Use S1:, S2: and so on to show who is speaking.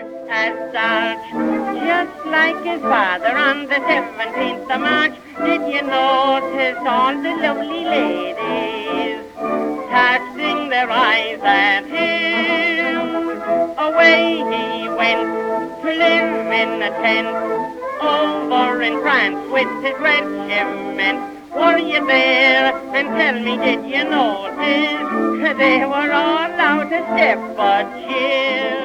S1: as such, just like his father on the 17th of March. Did you notice all the lovely ladies casting their eyes at him? Away he went to live in a tent over in France with his regiment. Were you there? And tell me, did you notice they were all out of step but Jill?